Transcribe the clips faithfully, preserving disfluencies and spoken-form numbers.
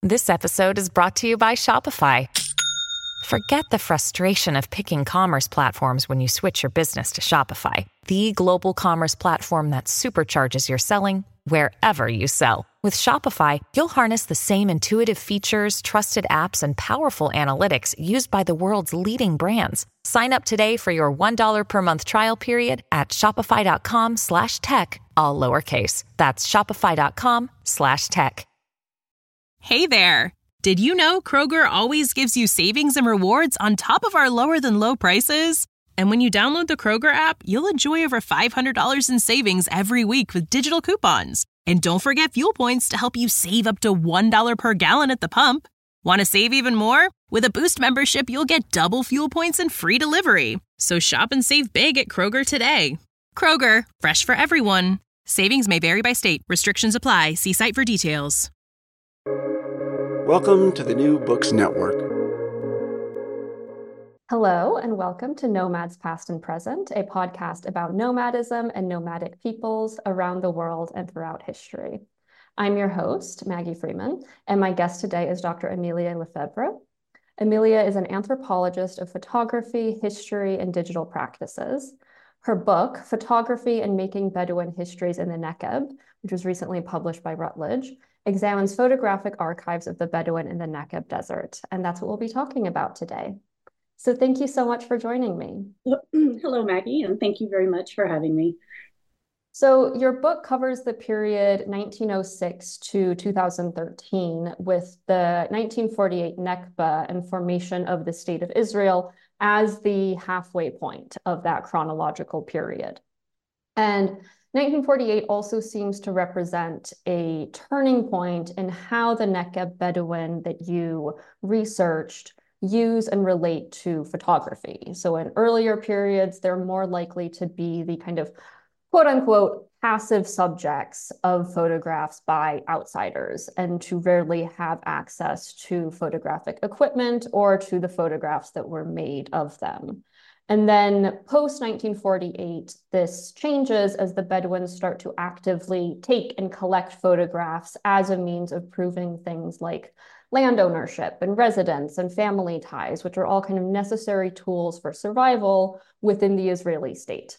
This episode is brought to you by Shopify. Forget the frustration of picking commerce platforms when you switch your business to Shopify, the global commerce platform that supercharges your selling wherever you sell. With Shopify, you'll harness the same intuitive features, trusted apps, and powerful analytics used by the world's leading brands. Sign up today for your one dollar per month trial period at shopify.com slash tech, all lowercase. That's shopify.com slash tech. Hey there! Did you know Kroger always gives you savings and rewards on top of our lower than low prices? And when you download the Kroger app, you'll enjoy over five hundred dollars in savings every week with digital coupons. And don't forget fuel points to help you save up to one dollar per gallon at the pump. Want to save even more? With a Boost membership, you'll get double fuel points and free delivery. So shop and save big at Kroger today. Kroger, fresh for everyone. Savings may vary by state. Restrictions apply. See site for details. Welcome to the New Books Network. Hello, and welcome to Nomads Past and Present, a podcast about nomadism and nomadic peoples around the world and throughout history. I'm your host, Maggie Freeman, and my guest today is Doctor Emilia Lefebvre. Emilia is an anthropologist of photography, history, and digital practices. Her book, Photography and Making Bedouin Histories in the Negev, which was recently published by Routledge, examines photographic archives of the Bedouin in the Negev Desert, and that's what we'll be talking about today. So thank you so much for joining me. Hello, Maggie, and thank you very much for having me. So your book covers the period nineteen oh six to two thousand thirteen with the nineteen forty-eight Nakba and formation of the State of Israel as the halfway point of that chronological period. And nineteen forty-eight also seems to represent a turning point in how the Negev Bedouin that you researched use and relate to photography. So in earlier periods, they're more likely to be the kind of quote unquote passive subjects of photographs by outsiders and to rarely have access to photographic equipment or to the photographs that were made of them. And then post nineteen forty-eight, this changes as the Bedouins start to actively take and collect photographs as a means of proving things like land ownership and residence and family ties, which are all kind of necessary tools for survival within the Israeli state.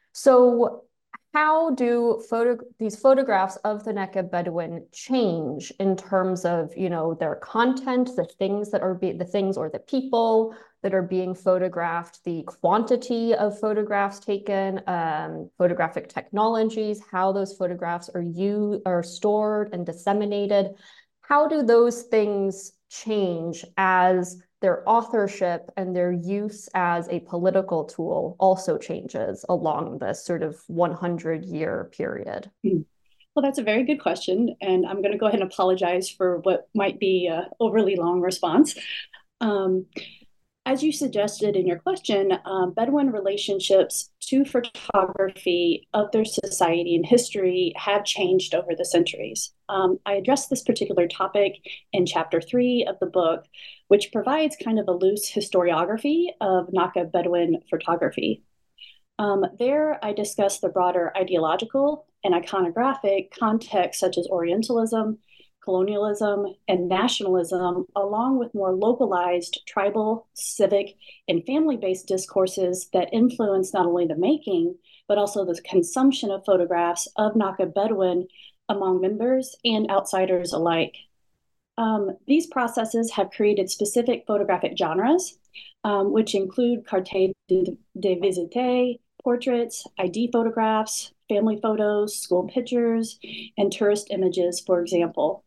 So how do photo these photographs of the Negev Bedouin change in terms of, you know, their content, the things that are be the things or the people that are being photographed, the quantity of photographs taken, um, photographic technologies, how those photographs are you are stored and disseminated? How do those things change as their authorship and their use as a political tool also changes along this sort of hundred year period? Well, that's a very good question. And I'm going to go ahead and apologize for what might be an overly long response. Um, As you suggested in your question, um, Bedouin relationships to photography of their society and history have changed over the centuries. Um, I addressed this particular topic in chapter three of the book, which provides kind of a loose historiography of Negev Bedouin photography. Um, there, I discuss the broader ideological and iconographic context, such as Orientalism, colonialism, and nationalism, along with more localized tribal, civic, and family-based discourses that influence not only the making, but also the consumption of photographs of Negev Bedouin among members and outsiders alike. Um, these processes have created specific photographic genres, um, which include carte de, de visite, portraits, I D photographs, family photos, school pictures, and tourist images, for example.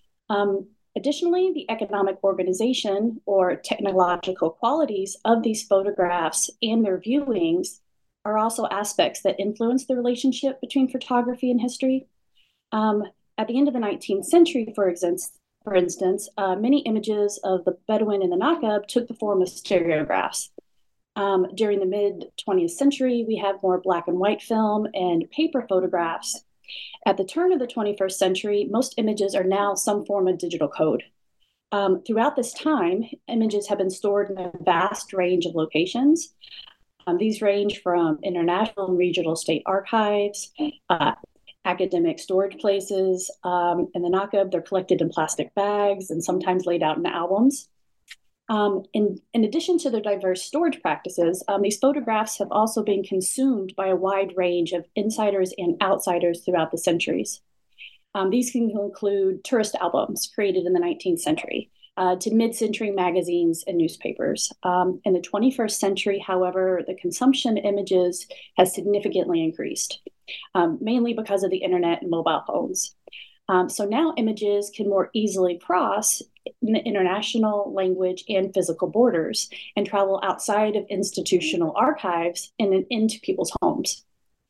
Um, additionally, the economic organization or technological qualities of these photographs and their viewings are also aspects that influence the relationship between photography and history. Um, at the end of the nineteenth century, for, ex- for instance, uh, many images of the Bedouin in the Negev took the form of stereographs. Um, during the mid-twentieth century, we have more black and white film and paper photographs. At the turn of the twenty-first century, most images are now some form of digital code. Um, throughout this time, images have been stored in a vast range of locations. Um, these range from international and regional state archives, uh, academic storage places. Um, in the Nakba, they're collected in plastic bags and sometimes laid out in albums. Um, in, in addition to their diverse storage practices, um, these photographs have also been consumed by a wide range of insiders and outsiders throughout the centuries. Um, these can include tourist albums created in the nineteenth century, uh, to mid-century magazines and newspapers. Um, in the twenty-first century, however, the consumption of images has significantly increased, um, mainly because of the internet and mobile phones. Um, so now images can more easily cross international language and physical borders and travel outside of institutional archives and then into people's homes.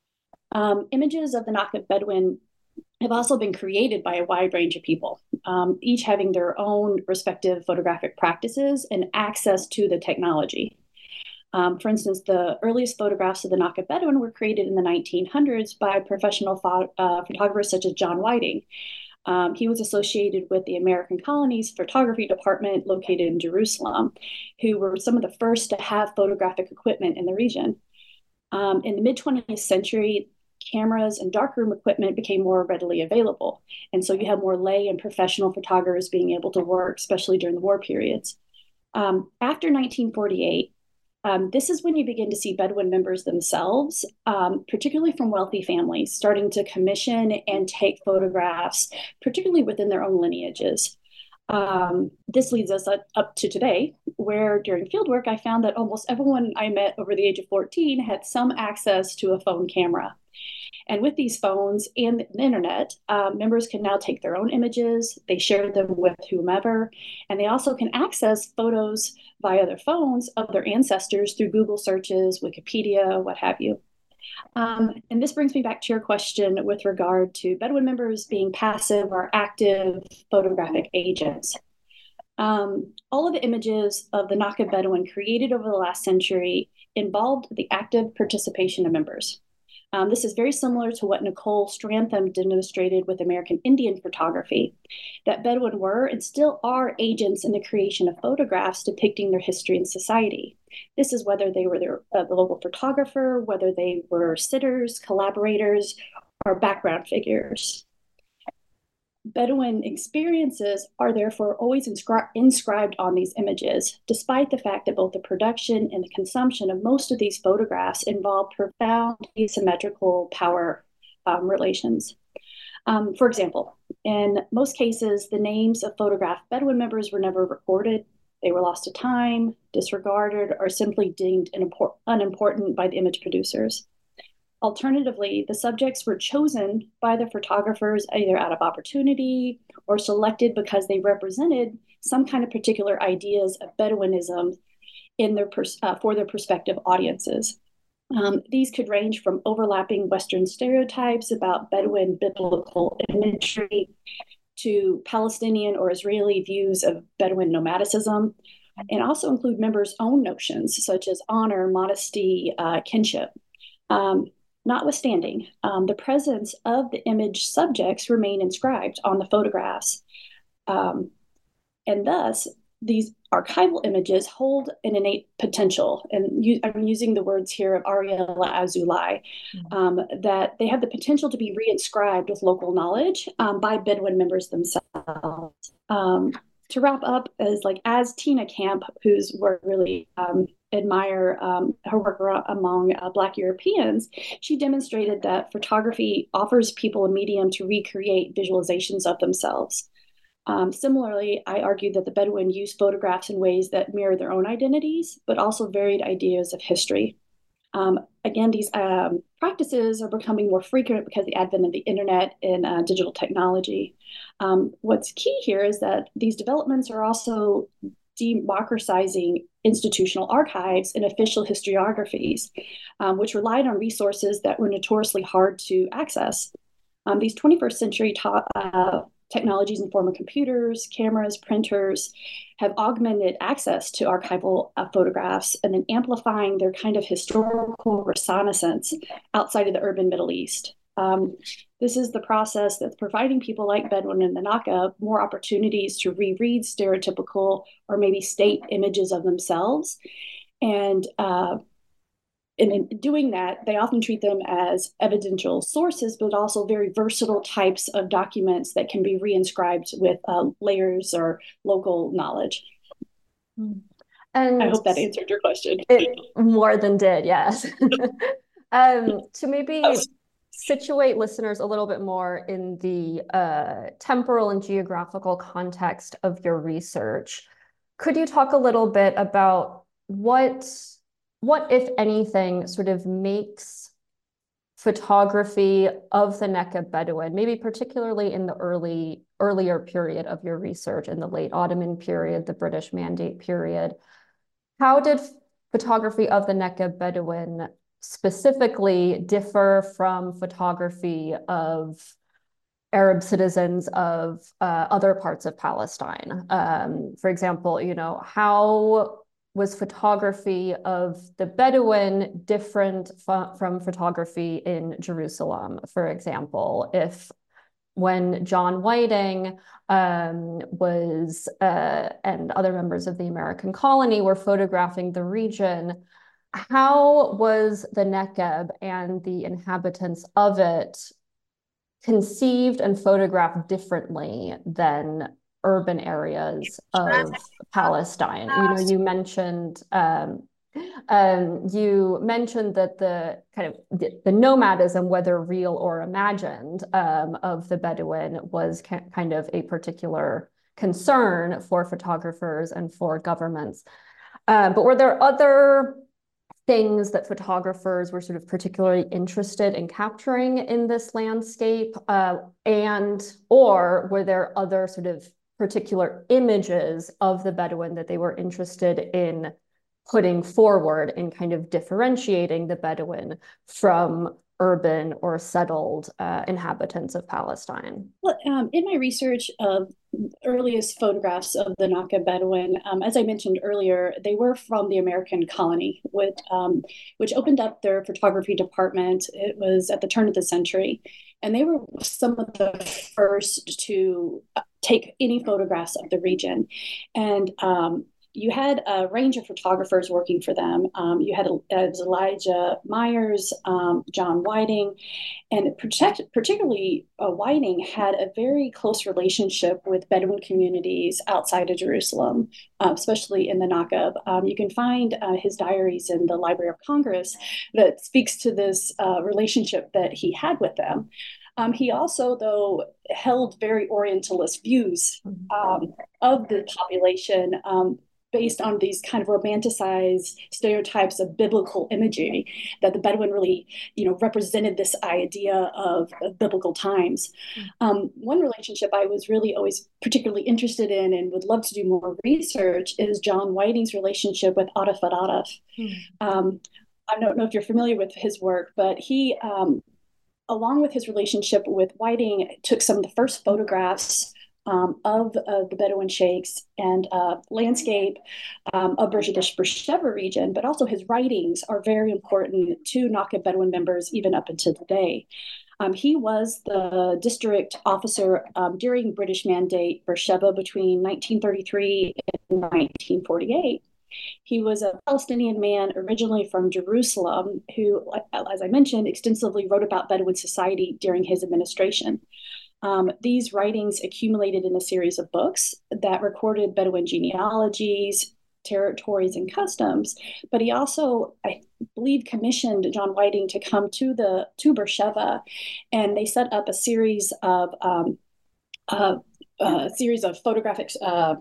Um, images of the Nakba Bedouin have also been created by a wide range of people, um, each having their own respective photographic practices and access to the technology. Um, for instance, the earliest photographs of the Nakba Bedouin were created in the nineteen hundreds by professional pho- uh, photographers such as John Whiting. Um, he was associated with the American Colony's photography department located in Jerusalem, who were some of the first to have photographic equipment in the region. Um, in the mid-twentieth century, cameras and darkroom equipment became more readily available. And so you have more lay and professional photographers being able to work, especially during the war periods. Um, after nineteen forty-eight, um, this is when you begin to see Bedouin members themselves, um, particularly from wealthy families, starting to commission and take photographs, particularly within their own lineages. Um, this leads us up, up to today, where during fieldwork, I found that almost everyone I met over the age of fourteen had some access to a phone camera. And with these phones and the internet, um, members can now take their own images, they share them with whomever, and they also can access photos via their phones of their ancestors through Google searches, Wikipedia, what have you. Um, and this brings me back to your question with regard to Bedouin members being passive or active photographic agents. Um, all of the images of the Nakba Bedouin created over the last century involved the active participation of members. Um, this is very similar to what Nicole Strantham demonstrated with American Indian photography, that Bedouin were and still are agents in the creation of photographs depicting their history and society. This is whether they were their, uh, the local photographer, whether they were sitters, collaborators, or background figures. Bedouin experiences are therefore always inscri- inscribed on these images, despite the fact that both the production and the consumption of most of these photographs involve profound asymmetrical power um, relations. Um, for example, in most cases, the names of photographed Bedouin members were never recorded. They were lost to time, disregarded, or simply deemed unimport- unimportant by the image producers. Alternatively, the subjects were chosen by the photographers either out of opportunity or selected because they represented some kind of particular ideas of Bedouinism in their pers- uh, for their prospective audiences. Um, these could range from overlapping Western stereotypes about Bedouin biblical imagery to Palestinian or Israeli views of Bedouin nomadicism, and also include members' own notions such as honor, modesty, uh, kinship. Um, Notwithstanding, um, the presence of the image subjects remain inscribed on the photographs. Um, and thus, these archival images hold an innate potential. And you, I'm using the words here of Ariella Azoulay, um, that they have the potential to be reinscribed with local knowledge um, by Bedouin members themselves. Um, to wrap up, is like as Tina Camp, whose work really um, admire um, her work among uh, Black Europeans, she demonstrated that photography offers people a medium to recreate visualizations of themselves. Um, similarly, I argue that the Bedouin use photographs in ways that mirror their own identities, but also varied ideas of history. Um, again, these um, practices are becoming more frequent because of the advent of the internet and uh, digital technology. Um, what's key here is that these developments are also democratizing institutional archives and official historiographies, um, which relied on resources that were notoriously hard to access. Um, these twenty-first century ta- uh, technologies in the form of computers, cameras, printers have augmented access to archival uh, photographs and then amplifying their kind of historical reconnaissance outside of the urban Middle East. Um, this is the process that's providing people like Bedouin and the Nakba more opportunities to reread stereotypical or maybe state images of themselves and uh, and in doing that, they often treat them as evidential sources, but also very versatile types of documents that can be reinscribed with uh, layers or local knowledge. And I hope that answered your question. It more than did, yes. um, to maybe situate listeners a little bit more in the uh, temporal and geographical context of your research, could you talk a little bit about what, what, if anything, sort of makes photography of the Neqeb Bedouin, maybe particularly in the early, earlier period of your research, in the late Ottoman period, the British Mandate period, how did photography of the Neqeb Bedouin specifically differ from photography of Arab citizens of uh, other parts of Palestine? Um, for example, you know, how was photography of the Bedouin different from photography in Jerusalem, for example? If when John Whiting um, was, uh, and other members of the American colony were photographing the region, how was the Neqeb and the inhabitants of it conceived and photographed differently than urban areas of Palestine? You know, you mentioned um, um, you mentioned that the kind of the, the nomadism, whether real or imagined, um, of the Bedouin was ca kind of a particular concern for photographers and for governments. Uh, but were there other things that photographers were sort of particularly interested in capturing in this landscape? Uh, and, or were there other sort of particular images of the Bedouin that they were interested in putting forward in kind of differentiating the Bedouin from urban or settled uh, inhabitants of Palestine? Well, um, in my research of earliest photographs of the Neqeb Bedouin, um, as I mentioned earlier, they were from the American colony, which, um, which opened up their photography department. It was at the turn of the century, and they were some of the first to take any photographs of the region. And um, you had a range of photographers working for them. Um, you had uh, Elijah Myers, um, John Whiting, and protect, particularly uh, Whiting had a very close relationship with Bedouin communities outside of Jerusalem, uh, especially in the Neqeb. Um, you can find uh, his diaries in the Library of Congress that speaks to this uh, relationship that he had with them. Um, he also, though, held very Orientalist views um, of the population, um, based on these kind of romanticized stereotypes of biblical imagery, that the Bedouin really, you know, represented this idea of, of biblical times. Um, one relationship I was really always particularly interested in and would love to do more research is John Whiting's relationship with Arif Arif. Hmm. Um, I don't know if you're familiar with his work, but he, um, along with his relationship with Whiting, took some of the first photographs Um, of uh, the Bedouin sheikhs and uh, landscape um, of Beersheba region, but also his writings are very important to Neqeb Bedouin members even up until today. Um, he was the district officer um, during British Mandate Beersheba between nineteen thirty-three and nineteen forty-eight. He was a Palestinian man originally from Jerusalem who, as I mentioned, extensively wrote about Bedouin society during his administration. Um, these writings accumulated in a series of books that recorded Bedouin genealogies, territories, and customs. But he also, I believe, commissioned John Whiting to come to the to Beersheba, and they set up a series of um, uh, uh, series of photographic uh,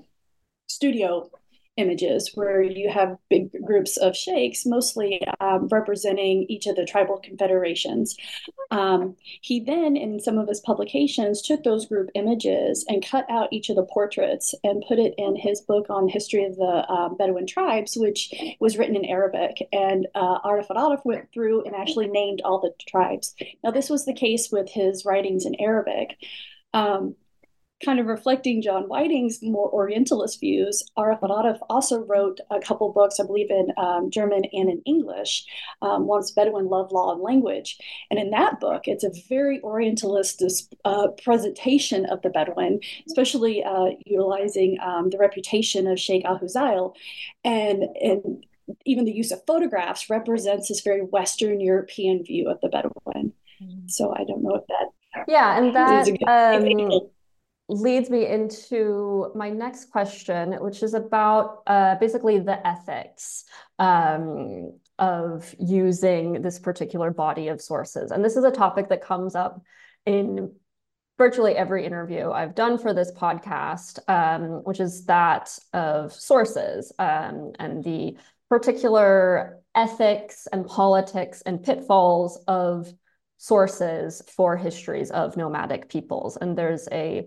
studio images where you have big groups of sheikhs, mostly um, representing each of the tribal confederations. Um, he then, in some of his publications, took those group images and cut out each of the portraits and put it in his book on history of the um, Bedouin tribes, which was written in Arabic. And uh, Arif Arif went through and actually named all the tribes. Now, this was the case with his writings in Arabic. Um, Kind of reflecting John Whiting's more Orientalist views, Arif Arif also wrote a couple books, I believe, in um, German and in English. Um, one's Bedouin Love, Law, and Language. And in that book, it's a very Orientalist uh, presentation of the Bedouin, especially uh, utilizing um, the reputation of Sheikh Al-Huzail. And, and even the use of photographs represents this very Western European view of the Bedouin. Mm-hmm. So I don't know if that. Yeah, and that um, leads me into my next question, which is about uh, basically the ethics um, of using this particular body of sources. And this is a topic that comes up in virtually every interview I've done for this podcast, um, which is that of sources um, and the particular ethics and politics and pitfalls of sources for histories of nomadic peoples. And there's a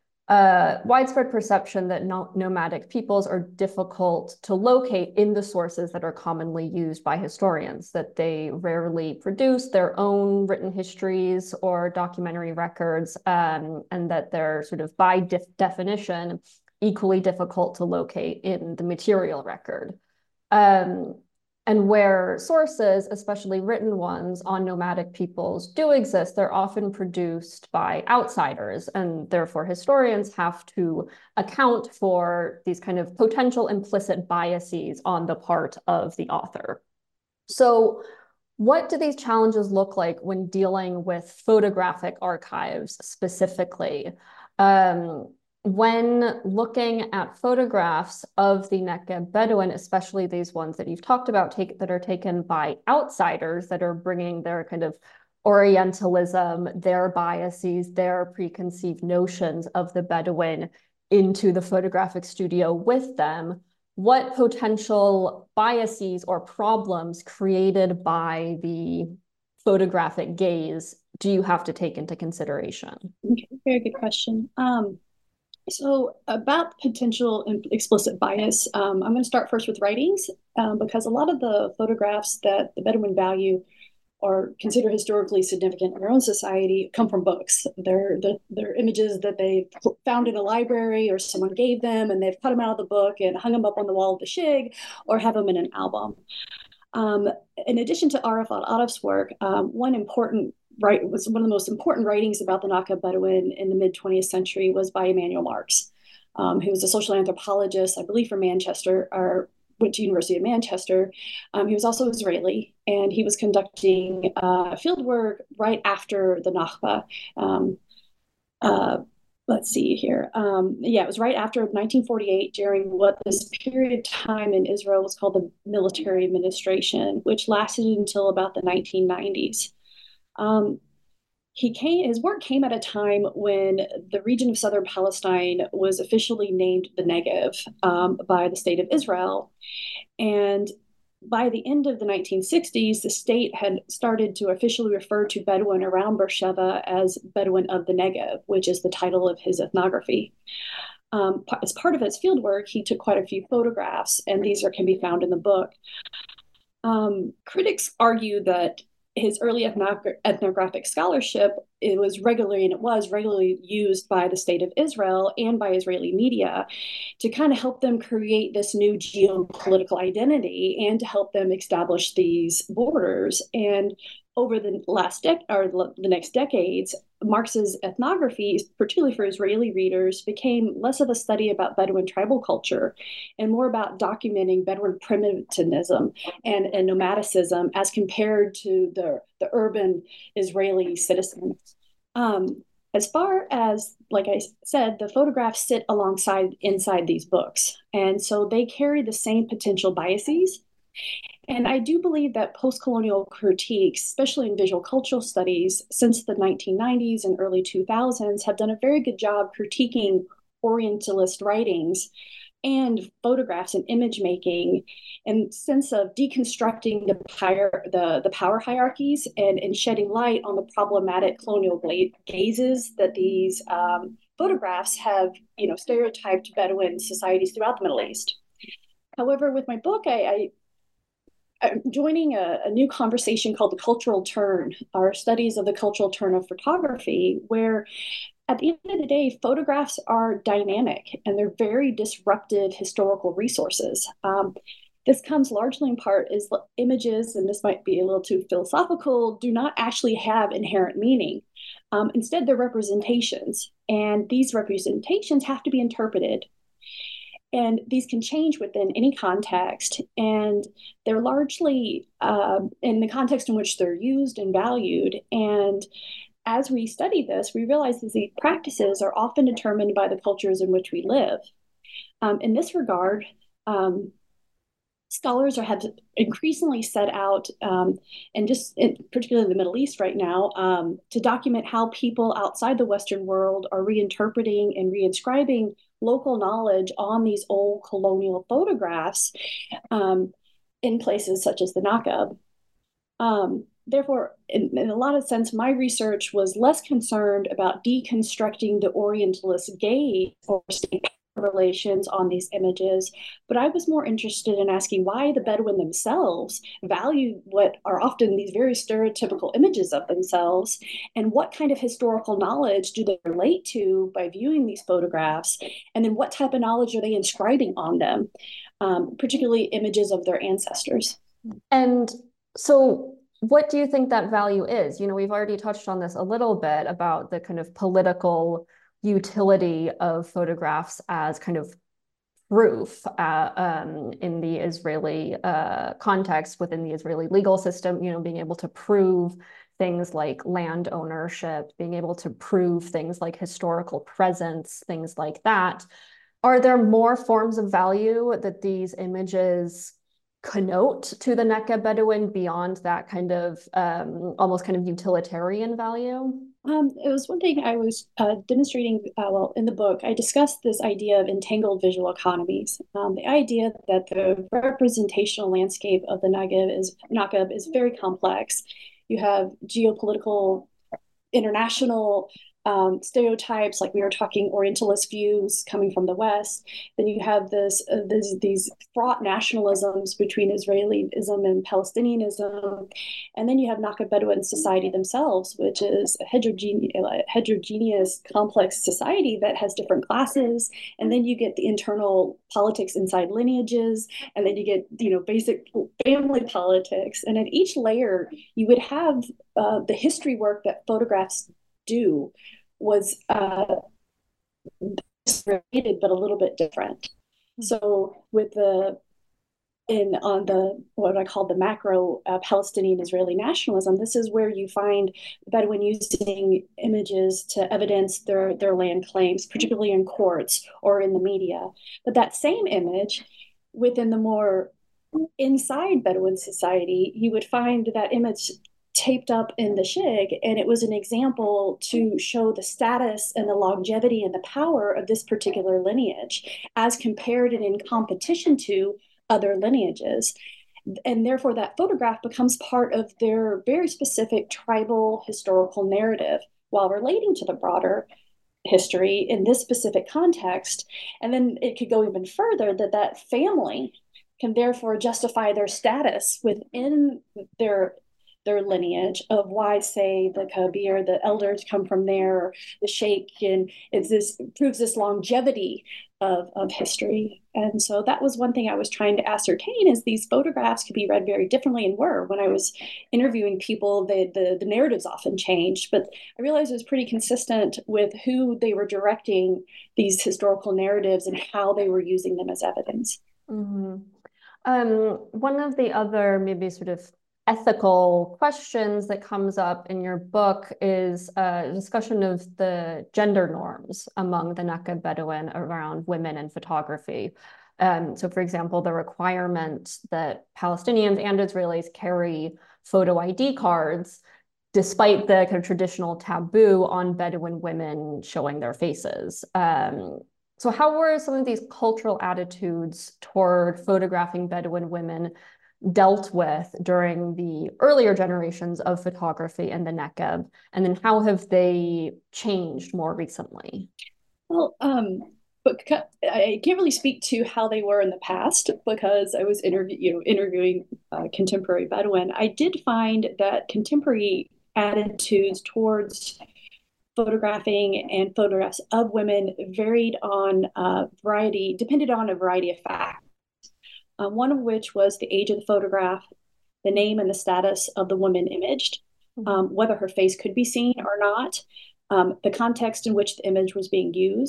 Uh, widespread perception that no nomadic peoples are difficult to locate in the sources that are commonly used by historians, that they rarely produce their own written histories or documentary records, um, and that they're sort of by def definition equally difficult to locate in the material record. Um, And where sources, especially written ones on nomadic peoples, do exist, they're often produced by outsiders, and therefore historians have to account for these kind of potential implicit biases on the part of the author. So what do these challenges look like when dealing with photographic archives specifically? Um, When looking at photographs of the Negev Bedouin, especially these ones that you've talked about take, that are taken by outsiders that are bringing their kind of Orientalism, their biases, their preconceived notions of the Bedouin into the photographic studio with them, what potential biases or problems created by the photographic gaze do you have to take into consideration? Okay, very good question. Um, So about potential explicit bias, um, I'm going to start first with writings, um, because a lot of the photographs that the Bedouin value or consider historically significant in their own society come from books. They're, they're, they're images that they found in a library or someone gave them, and they've cut them out of the book and hung them up on the wall of the shig or have them in an album. Um, in addition to Arafat Araf's work, um, one important Right, was one of the most important writings about the Negev Bedouin in the mid twentieth century was by Emanuel Marx, um, who was a social anthropologist, I believe, from Manchester, or went to University of Manchester. Um, he was also Israeli, and he was conducting uh, field work right after the Nakba. Um, uh, let's see here. Um, yeah, it was right after nineteen forty-eight, during what this period of time in Israel was called the military administration, which lasted until about the nineteen nineties. Um, he came, his work came at a time when the region of southern Palestine was officially named the Negev um, by the state of Israel. And by the end of the nineteen sixties, the state had started to officially refer to Bedouin around Beersheba as Bedouin of the Negev, which is the title of his ethnography. Um, as part of his fieldwork, he took quite a few photographs, and these are, can be found in the book. Um, critics argue that his early ethnographic scholarship, it was regularly, and it was regularly used by the state of Israel and by Israeli media to kind of help them create this new geopolitical identity and to help them establish these borders. And over the last dec or the next decades, Marx's ethnography, particularly for Israeli readers, became less of a study about Bedouin tribal culture and more about documenting Bedouin primitivism and, and nomadicism as compared to the, the urban Israeli citizen. Um, as far as, like I said, the photographs sit alongside inside these books. And so they carry the same potential biases. And I do believe that post-colonial critiques, especially in visual cultural studies, since the nineteen nineties and early two thousands, have done a very good job critiquing Orientalist writings and photographs and image making, and sense of deconstructing the, higher, the, the power hierarchies and, and shedding light on the problematic colonial gazes that these um, photographs have, you know, stereotyped Bedouin societies throughout the Middle East. However, with my book, I, I I'm joining a, a new conversation called the cultural turn, our studies of the cultural turn of photography, where at the end of the day, photographs are dynamic and they're very disruptive historical resources. Um, this comes largely in part as images, and this might be a little too philosophical, do not actually have inherent meaning. Um, instead, they're representations, and these representations have to be interpreted. And these can change within any context, and they're largely uh, in the context in which they're used and valued. And as we study this, we realize that these practices are often determined by the cultures in which we live. Um, in this regard, um, scholars are have increasingly set out, um, and just in, particularly in the Middle East right now, um, to document how people outside the Western world are reinterpreting and reinscribing local knowledge on these old colonial photographs um, in places such as the Nakab. Um, therefore, in, in a lot of sense, my research was less concerned about deconstructing the Orientalist gaze or state relations on these images, but I was more interested in asking why the Bedouin themselves value what are often these very stereotypical images of themselves, and what kind of historical knowledge do they relate to by viewing these photographs, and then what type of knowledge are they inscribing on them, um, particularly images of their ancestors. And so what do you think that value is? You know, we've already touched on this a little bit about the kind of political utility of photographs as kind of proof uh, um, in the Israeli uh, context, within the Israeli legal system, you know, being able to prove things like land ownership, being able to prove things like historical presence, things like that. Are there more forms of value that these images connote to the Nakab Bedouin beyond that kind of um, almost kind of utilitarian value? Um, it was one thing I was uh, demonstrating, uh, well, in the book, I discussed this idea of entangled visual economies. Um, the idea that the representational landscape of the Nakab is, Nakab is very complex. You have geopolitical, international um, stereotypes, like we were talking Orientalist views coming from the West. Then you have this, uh, this these fraught nationalisms between Israelism and Palestinianism. And then you have Nakab Bedouin society themselves, which is a heterogeneous, heterogeneous, complex society that has different classes. And then you get the internal politics inside lineages. And then you get, you know, basic family politics. And at each layer, you would have uh, the history work that photographs do was uh, related, but a little bit different. Mm-hmm. So with the in on the what I call the macro uh, Palestinian Israeli nationalism, this is where you find Bedouin using images to evidence their their land claims, particularly in courts or in the media. But that same image within the more inside Bedouin society, you would find that image taped up in the shig, and it was an example to show the status and the longevity and the power of this particular lineage as compared and in competition to other lineages. And therefore that photograph becomes part of their very specific tribal historical narrative while relating to the broader history in this specific context. And then it could go even further that that family can therefore justify their status within their their lineage of why, say, the Kabir, the elders come from there, or the Sheikh, and it's this proves this longevity of, of history. And so that was one thing I was trying to ascertain, is these photographs could be read very differently, and were. When I was interviewing people, the, the, the narratives often changed, but I realized it was pretty consistent with who they were directing these historical narratives and how they were using them as evidence. Mm-hmm. Um, one of the other maybe sort of ethical questions that comes up in your book is a discussion of the gender norms among the Nakab Bedouin around women in photography. Um, so, for example, the requirement that Palestinians and Israelis carry photo I D cards, despite the kind of traditional taboo on Bedouin women showing their faces. Um, so how were some of these cultural attitudes toward photographing Bedouin women dealt with during the earlier generations of photography in the Nakab? And then how have they changed more recently? Well, um, but I can't really speak to how they were in the past, because I was interview, you know, interviewing uh, contemporary Bedouin. I did find that contemporary attitudes towards photographing and photographs of women varied on a variety, depended on a variety of facts. Um, one of which was the age of the photograph, the name and the status of the woman imaged, um, whether her face could be seen or not, um, the context in which the image was being used,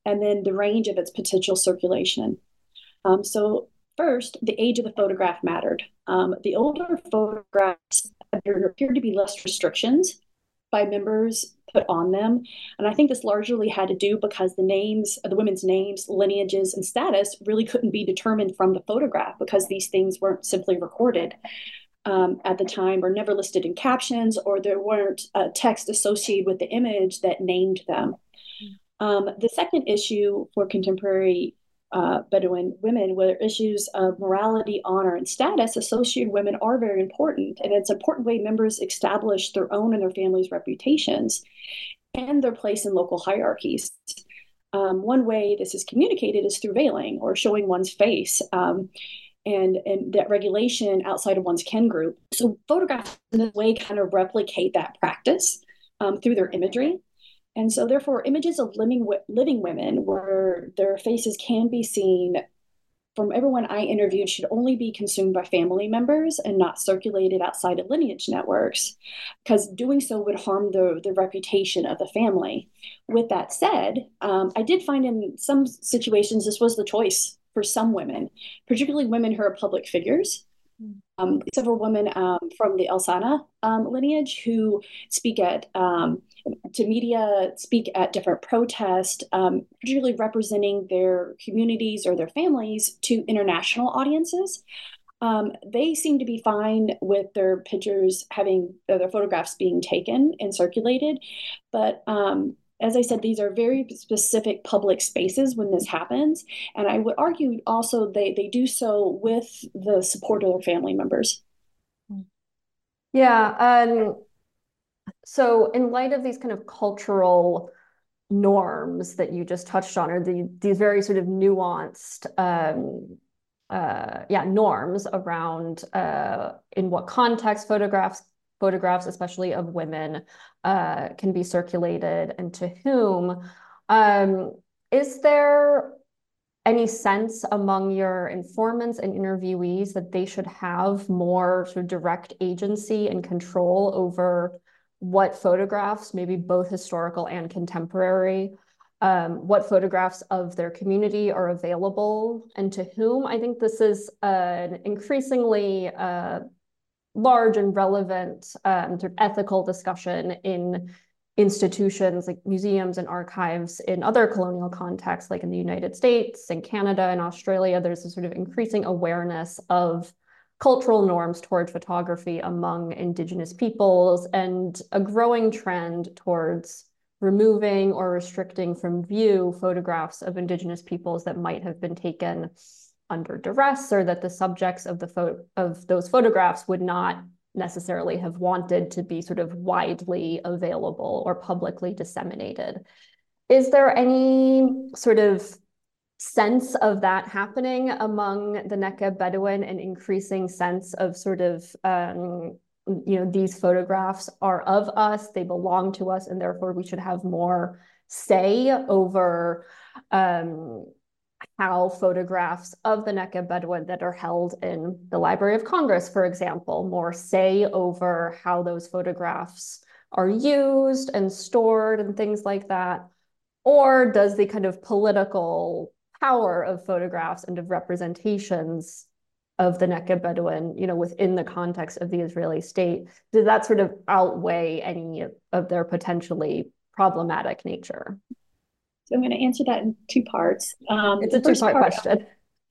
and then the range of its potential circulation. Um, so first, the age of the photograph mattered. Um, the older photographs, there appeared to be less restrictions by members put on them. And I think this largely had to do because the names, the women's names, lineages, and status really couldn't be determined from the photograph because these things weren't simply recorded um, at the time or never listed in captions, or there weren't a text associated with the image that named them. Um, the second issue for contemporary Uh, Bedouin women, where issues of morality, honor, and status associated women are very important. And it's an important way members establish their own and their families' reputations and their place in local hierarchies. Um, one way this is communicated is through veiling or showing one's face um, and, and that regulation outside of one's kin group. So photographs in this way kind of replicate that practice um, through their imagery. And so, therefore, images of living, living women where their faces can be seen from everyone I interviewed should only be consumed by family members and not circulated outside of lineage networks, because doing so would harm the, the reputation of the family. With that said, um, I did find in some situations this was the choice for some women, particularly women who are public figures. Um, several women um, from the El Sana um, lineage who speak at um, to media, speak at different protests, um, particularly representing their communities or their families to international audiences. Um, they seem to be fine with their pictures having uh, their photographs being taken and circulated, but um, as I said, these are very specific public spaces when this happens. And I would argue also they, they do so with the support of their family members. Yeah. Um, so in light of these kind of cultural norms that you just touched on, or the, these very sort of nuanced um, uh, yeah, norms around uh, in what context photographs photographs, especially of women, uh, can be circulated and to whom. Um, is there any sense among your informants and interviewees that they should have more sort of direct agency and control over what photographs, maybe both historical and contemporary, um, what photographs of their community are available and to whom? I think this is an increasingly uh, large and relevant um, sort of ethical discussion in institutions like museums and archives in other colonial contexts, like in the United States and Canada and Australia. There's a sort of increasing awareness of cultural norms toward photography among Indigenous peoples and a growing trend towards removing or restricting from view photographs of Indigenous peoples that might have been taken under duress, or that the subjects of the photo of those photographs would not necessarily have wanted to be sort of widely available or publicly disseminated. Is there any sort of sense of that happening among the Neka Bedouin, an increasing sense of sort of, um, you know, these photographs are of us, they belong to us, and therefore we should have more say over um, how photographs of the Neka Bedouin that are held in the Library of Congress, for example, more say over how those photographs are used and stored and things like that? Or does the kind of political power of photographs and of representations of the Neka Bedouin, you know, within the context of the Israeli state, does that sort of outweigh any of their potentially problematic nature? So I'm going to answer that in two parts. Um, it's a two-part question.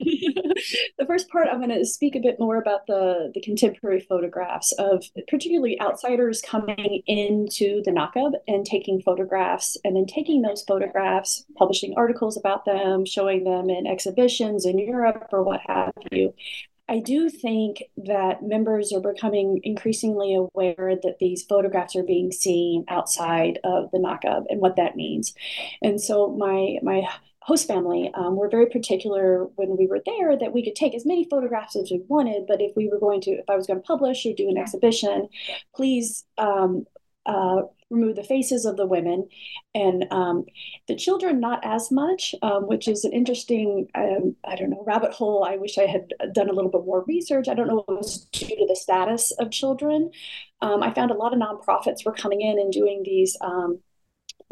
The first part, I'm going to speak a bit more about the, the contemporary photographs of particularly outsiders coming into the Nakab and taking photographs, and then taking those photographs, publishing articles about them, showing them in exhibitions in Europe or what have you. I do think that members are becoming increasingly aware that these photographs are being seen outside of the Nakab and what that means. And so my my host family um, were very particular when we were there that we could take as many photographs as we wanted, but if we were going to, if I was going to publish or do an exhibition, please um, uh, remove the faces of the women, and um, the children not as much, um, which is an interesting, um, I don't know, rabbit hole. I wish I had done a little bit more research. I don't know if it was due to the status of children. Um, I found a lot of nonprofits were coming in and doing these um,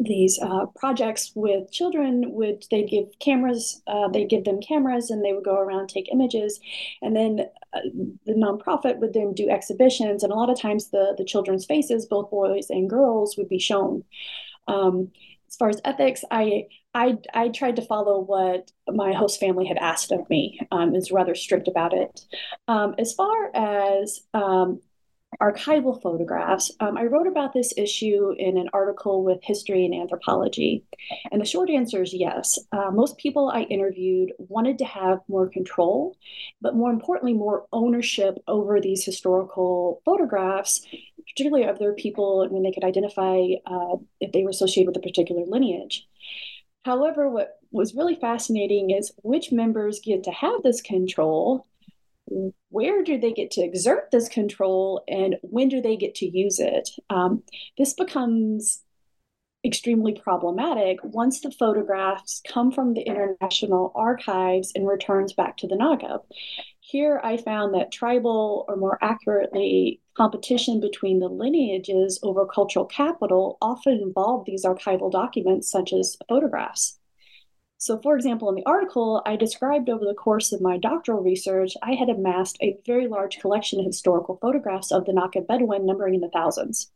these uh, projects with children would they'd give cameras uh, they'd give them cameras and they would go around and take images, and then uh, the nonprofit would then do exhibitions, and a lot of times the the children's faces, both boys and girls, would be shown. Um, as far as ethics, I I I tried to follow what my host family had asked of me. Um, is rather strict about it. Um, as far as um, archival photographs. Um, I wrote about this issue in an article with History and Anthropology. And the short answer is yes. Uh, most people I interviewed wanted to have more control, but more importantly, more ownership over these historical photographs, particularly of their people when they could identify uh, if they were associated with a particular lineage. However, what was really fascinating is which members get to have this control, where do they get to exert this control, and when do they get to use it? Um, this becomes extremely problematic once the photographs come from the International Archives and returns back to the Naga. Here I found that tribal, or more accurately, competition between the lineages over cultural capital often involved these archival documents, such as photographs. So, for example, in the article, I described over the course of my doctoral research, I had amassed a very large collection of historical photographs of the Naka Bedouin, numbering in the thousands.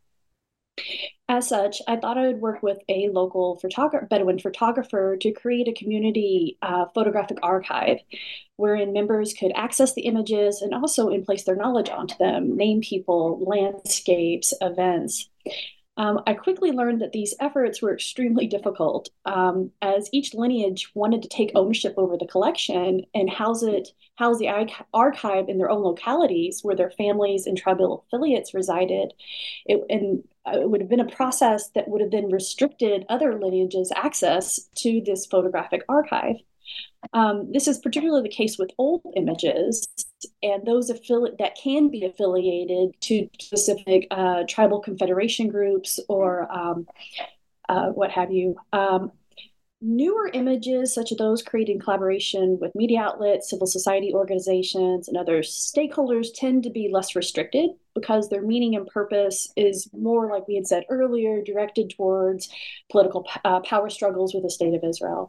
As such, I thought I would work with a local photographer, Bedouin photographer to create a community uh, photographic archive wherein members could access the images and also in-place their knowledge onto them, name people, landscapes, events. Um, I quickly learned that these efforts were extremely difficult, um, as each lineage wanted to take ownership over the collection and house it, house the archive in their own localities where their families and tribal affiliates resided. It, and it would have been a process that would have then restricted other lineages' access to this photographic archive. Um, this is particularly the case with old images and those affili- that can be affiliated to specific uh, tribal confederation groups or um, uh, what have you. Um, newer images, such as those created in collaboration with media outlets, civil society organizations, and other stakeholders, tend to be less restricted because their meaning and purpose is more, like we had said earlier, directed towards political uh, power struggles with the state of Israel.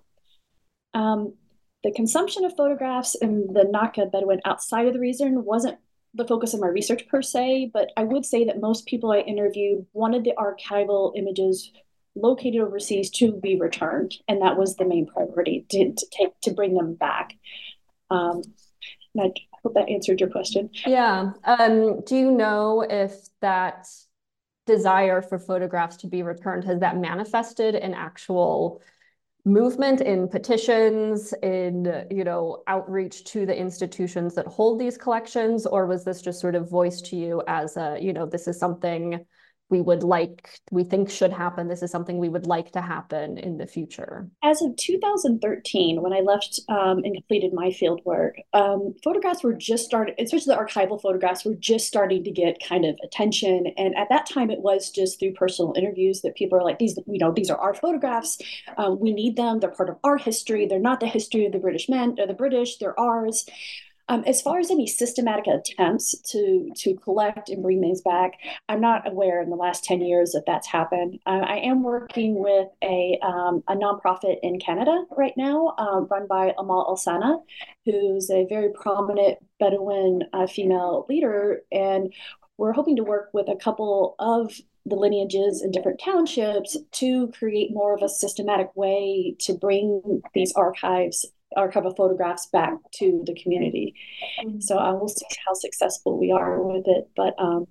Um, the consumption of photographs in the Naka Bedouin outside of the region wasn't the focus of my research per se, but I would say that most people I interviewed wanted the archival images located overseas to be returned, and that was the main priority, to, to take to bring them back. Um, and I hope that answered your question. Yeah. Um, do you know if that desire for photographs to be returned, has that manifested in actual movement, in petitions, in, you know, outreach to the institutions that hold these collections? Or was this just sort of voiced to you as a, you know, this is something we would like, we think should happen, this is something we would like to happen in the future? As of two thousand thirteen, when I left um, and completed my field work, um, photographs were just started, especially the archival photographs were just starting to get kind of attention. And at that time, it was just through personal interviews that people are like, these, you know, these are our photographs. Um, we need them. They're part of our history. They're not the history of the British men or the British. They're ours. Um, as far as any systematic attempts to to collect and bring these back, I'm not aware in the last ten years that that's happened. Uh, I am working with a um, a nonprofit in Canada right now, uh, run by Amal Al-Sana, who's a very prominent Bedouin uh, female leader, and we're hoping to work with a couple of the lineages in different townships to create more of a systematic way to bring these archives archival photographs back to the community. Mm-hmm. So I will see how successful we are with it, but um,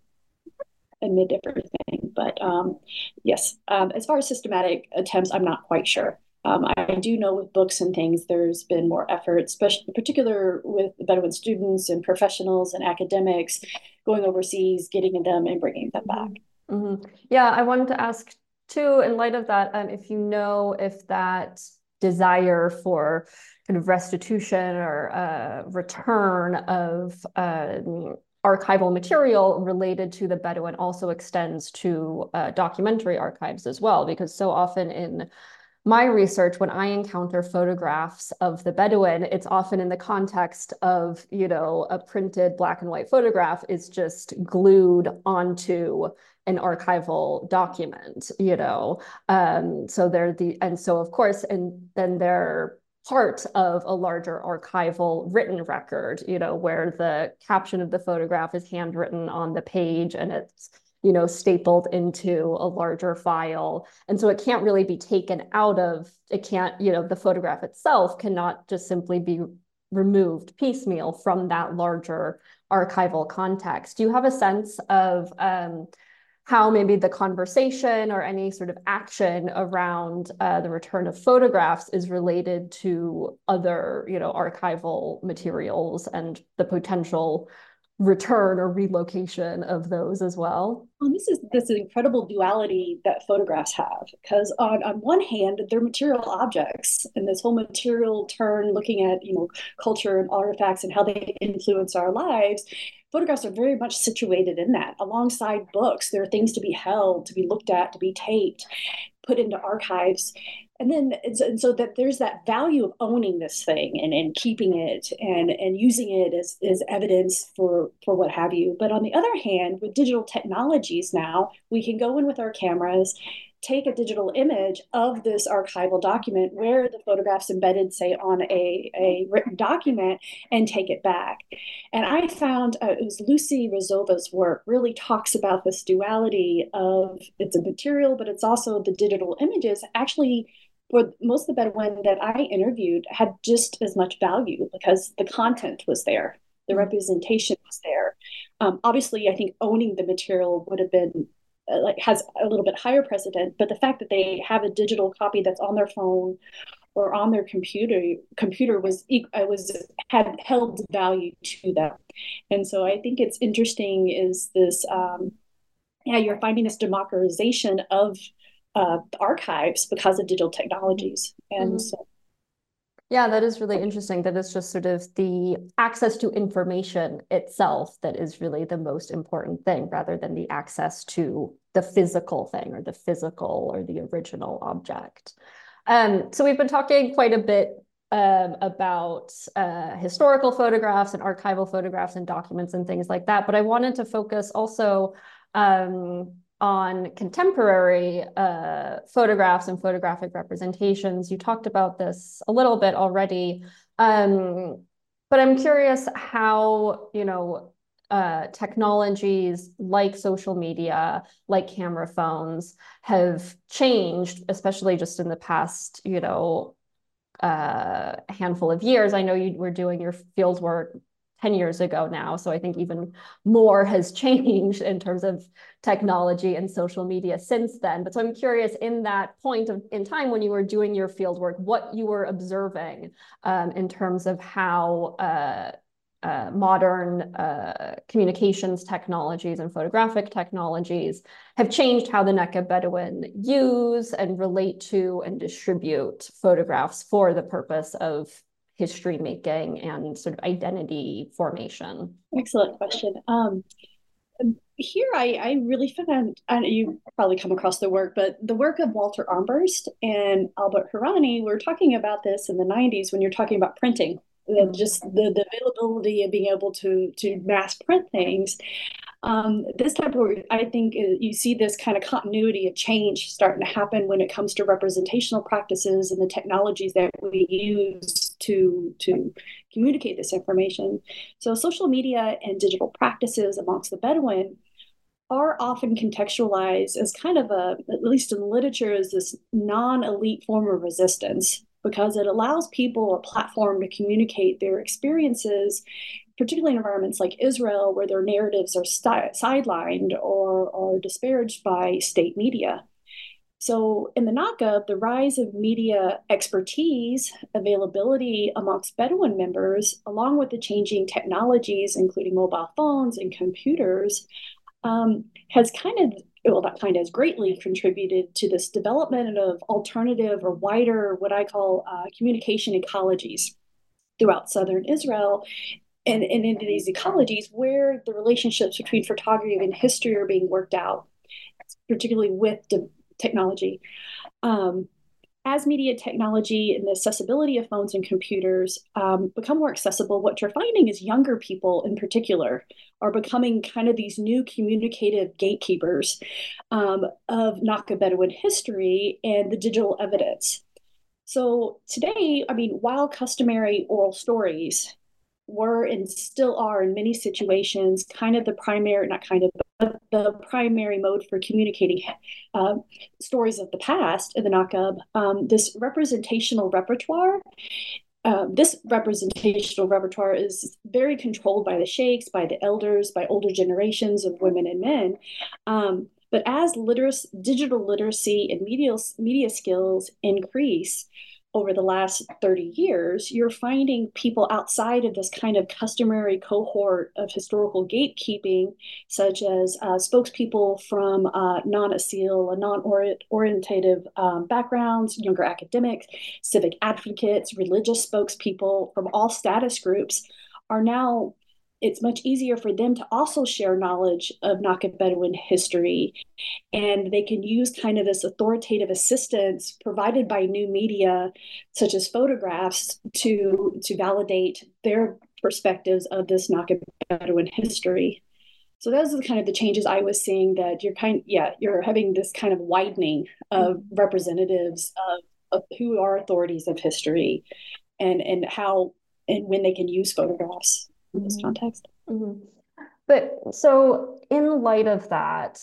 amid everything. But um, yes, um, as far as systematic attempts, I'm not quite sure. Um, I do know with books and things, there's been more effort, especially in particular with Bedouin students and professionals and academics going overseas, getting them and bringing them back. Mm-hmm. Yeah, I wanted to ask too, in light of that, um, if you know if that desire for kind of restitution or uh, return of uh, archival material related to the Bedouin also extends to uh, documentary archives as well, because so often in my research, when I encounter photographs of the Bedouin, it's often in the context of, you know, a printed black and white photograph is just glued onto an archival document, you know. Um, so they're the, and so of course, and then they're part of a larger archival written record, you know, where the caption of the photograph is handwritten on the page and it's, you know, stapled into a larger file. And so it can't really be taken out of, it can't, you know, the photograph itself cannot just simply be removed piecemeal from that larger archival context. Do you have a sense of um, how maybe the conversation or any sort of action around uh, the return of photographs is related to other, you know, archival materials and the potential return or relocation of those as well? Well, this is this incredible duality that photographs have, because on, on one hand, they're material objects, and this whole material turn, looking at, you know, culture and artifacts and how they influence our lives. Photographs are very much situated in that. Alongside books, there are things to be held, to be looked at, to be taped, put into archives. And then, and so that there's that value of owning this thing and, and keeping it and, and using it as, as evidence for, for what have you. But on the other hand, with digital technologies now, we can go in with our cameras, take a digital image of this archival document where the photograph's embedded, say, on a, a written document, and take it back. And I found uh, it was Lucy Rozova's work really talks about this duality of it's a material, but it's also the digital images. Actually, for most of the Bedouin that I interviewed had just as much value because the content was there, the representation was there. Um, obviously, I think owning the material would have been uh, like has a little bit higher precedent, but the fact that they have a digital copy that's on their phone or on their computer computer was I was had held value to them. And so I think it's interesting is this um, yeah, you're finding this democratization of Uh, archives because of digital technologies. And mm-hmm. so yeah, that is really interesting that it's just sort of the access to information itself that is really the most important thing rather than the access to the physical thing or the physical or the original object. Um, so we've been talking quite a bit um, about uh, historical photographs and archival photographs and documents and things like that, but I wanted to focus also um, on contemporary uh, photographs and photographic representations. You talked about this a little bit already, um, but I'm curious how, you know, uh, technologies like social media, like camera phones have changed, especially just in the past, you know, uh, handful of years. I know you were doing your field work ten years ago now. So I think even more has changed in terms of technology and social media since then. But so I'm curious in that point of, in time when you were doing your field work, what you were observing um, in terms of how uh, uh, modern uh, communications technologies and photographic technologies have changed how the Neckeb Bedouin use and relate to and distribute photographs for the purpose of history making and sort of identity formation. Excellent question. Um, here, I, I really found, I know you probably come across the work, but the work of Walter Armbrust and Albert Hourani, we were talking about this in the nineties when you're talking about printing, mm-hmm. just the, the availability of being able to, to mass print things. Um, this type of work, I think uh, you see this kind of continuity of change starting to happen when it comes to representational practices and the technologies that we use to, to communicate this information. So social media and digital practices amongst the Bedouin are often contextualized as kind of a, at least in literature, as this non-elite form of resistance, because it allows people a platform to communicate their experiences, particularly in environments like Israel, where their narratives are st- sidelined or, or disparaged by state media. So in the Neckeb, the rise of media expertise, availability amongst Bedouin members, along with the changing technologies, including mobile phones and computers, um, has kind of, well, that kind of has greatly contributed to this development of alternative or wider, what I call uh, communication ecologies throughout southern Israel. And, and into these ecologies where the relationships between photography and history are being worked out, particularly with the technology. Um, as media technology and the accessibility of phones and computers um, become more accessible, what you're finding is younger people in particular are becoming kind of these new communicative gatekeepers um, of Naka Bedouin history and the digital evidence. So today, I mean, while customary oral stories were and still are in many situations kind of the primary, not kind of, but the primary mode for communicating uh, stories of the past in the Nakab, um, this representational repertoire, uh, this representational repertoire is very controlled by the sheikhs, by the elders, by older generations of women and men. Um, but as literacy, digital literacy and media, media skills increase, over the last thirty years, you're finding people outside of this kind of customary cohort of historical gatekeeping, such as uh, spokespeople from uh, non-Asil, non-orientative um, backgrounds, younger academics, civic advocates, religious spokespeople from all status groups are now, it's much easier for them to also share knowledge of Naka Bedouin history. And they can use kind of this authoritative assistance provided by new media, such as photographs, to, to validate their perspectives of this Naka Bedouin history. So those are kind of the changes I was seeing, that you're kind, yeah, you're having this kind of widening of representatives of, of who are authorities of history, and, and how and when they can use photographs in this context. Mm-hmm. But so in light of that,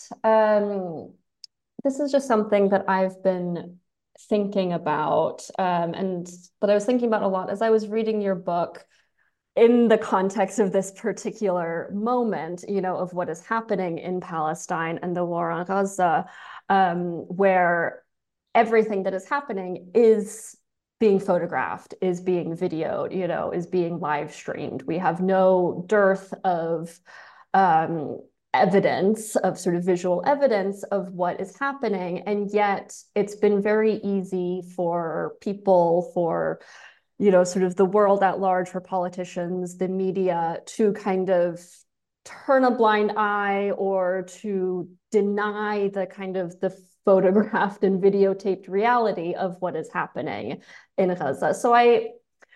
um, this is just something that I've been thinking about, um, and that I was thinking about a lot as I was reading your book in the context of this particular moment, you know, of what is happening in Palestine and the war on Gaza, um, where everything that is happening is being photographed, is being videoed, you know, is being live streamed. We have no dearth of um, evidence, of sort of visual evidence of what is happening. And yet it's been very easy for people, for, you know, sort of the world at large, for politicians, the media, to kind of turn a blind eye or to deny the kind of the photographed and videotaped reality of what is happening in Gaza. So I,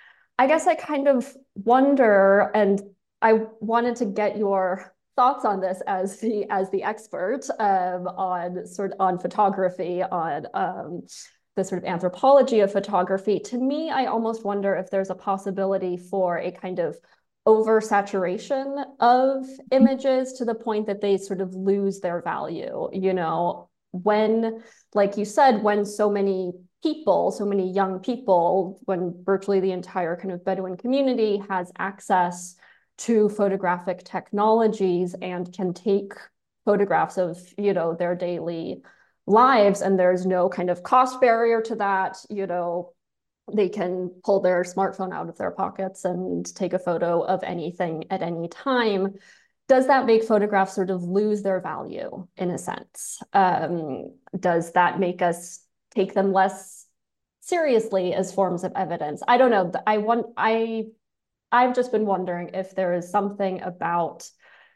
I guess I kind of wonder, and I wanted to get your thoughts on this as the as the expert um, on sort of on photography, on um, the sort of anthropology of photography. To me, I almost wonder if there's a possibility for a kind of oversaturation of images to the point that they sort of lose their value, you know, when, like you said, when so many people, so many young people, when virtually the entire kind of Bedouin community has access to photographic technologies and can take photographs of, you know, their daily lives, and there's no kind of cost barrier to that, you know, they can pull their smartphone out of their pockets and take a photo of anything at any time. Does that make photographs sort of lose their value in a sense? Um, does that make us take them less seriously as forms of evidence? I don't know. I want, I, I've just been wondering if there is something about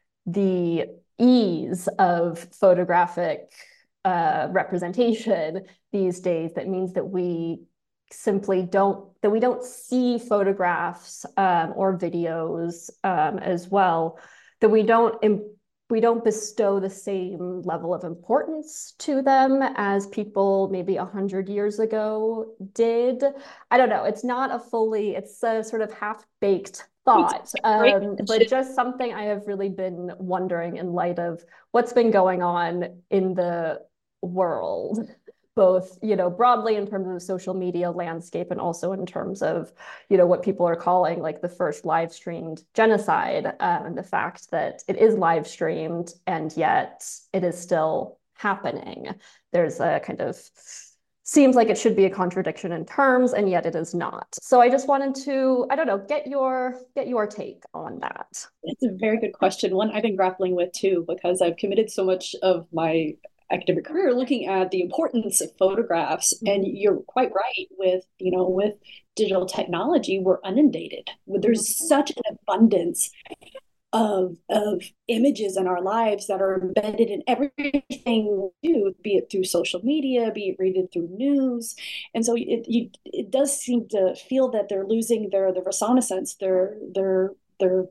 the ease of photographic uh, representation these days that means that we simply don't, that we don't see photographs um, or videos um, as well, that we don't we don't bestow the same level of importance to them as people maybe a hundred years ago did. I don't know. It's not a fully, it's a sort of half-baked thought, um, but just something I have really been wondering in light of what's been going on in the world, both, you know, broadly in terms of the social media landscape and also in terms of, you know, what people are calling like the first live streamed genocide, um, and the fact that it is live streamed and yet it is still happening. There's a kind of, seems like it should be a contradiction in terms, and yet it is not. So I just wanted to, I don't know, get your, get your take on that. It's a very good question. One I've been grappling with too, because I've committed so much of my academic career looking at the importance of photographs. And you're quite right with, you know, with digital technology, we're inundated. There's such an abundance of of images in our lives that are embedded in everything we do, be it through social media, be it read it through news. And so it you, it does seem to feel that they're losing their their reconnaissance, their their their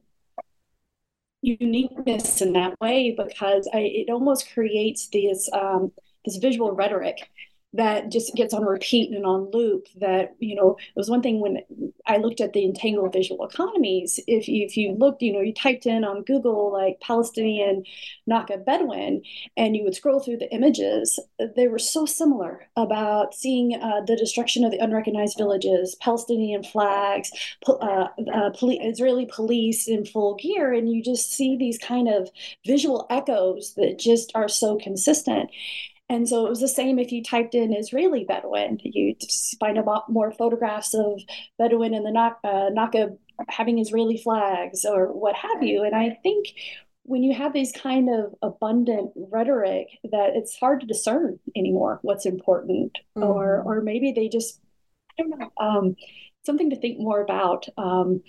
uniqueness in that way, because I, it almost creates this um, this visual rhetoric that just gets on repeat and on loop. That, you know, it was one thing when I looked at the entangled visual economies. If you, if you looked, you know, you typed in on Google like Palestinian Nakba Bedouin, and you would scroll through the images, they were so similar about seeing uh, the destruction of the unrecognized villages, Palestinian flags, uh, uh, poli- Israeli police in full gear, and you just see these kind of visual echoes that just are so consistent. And so it was the same if you typed in Israeli Bedouin. You find a lot more photographs of Bedouin in the Nakba having Israeli flags or what have you. And I think when you have these kind of abundant rhetoric, that it's hard to discern anymore what's important, mm-hmm. or or maybe they just, I don't know, um, something to think more about. Um,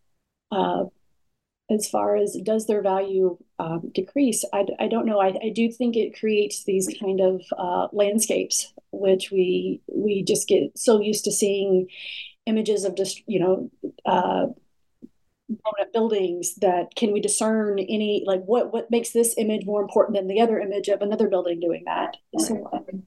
uh, as far as does their value um, decrease, I, I don't know. I, I do think it creates these kind of uh, landscapes, which we we just get so used to seeing images of just, you know, uh, blown up buildings, that can we discern any, like what what makes this image more important than the other image of another building doing that? So um,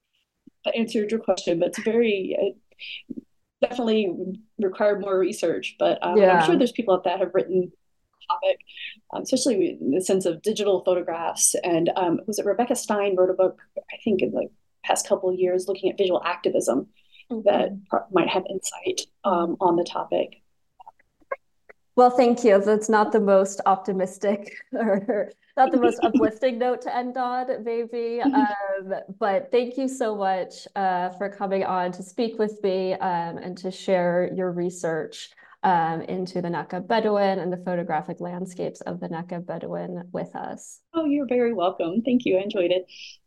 I answered your question, but it's very uh, definitely required more research. But um, yeah. I'm sure there's people out there that have written topic, um, especially in the sense of digital photographs. And um, was it Rebecca Stein wrote a book, I think in the past couple of years, looking at visual activism, mm-hmm. that might have insight um, on the topic. Well, thank you. That's not the most optimistic or not the most uplifting note to end on, maybe. Um, but thank you so much uh, for coming on to speak with me um, and to share your research Um, into the Nakba Bedouin and the photographic landscapes of the Nakba Bedouin with us. Oh, you're very welcome. Thank you. I enjoyed it.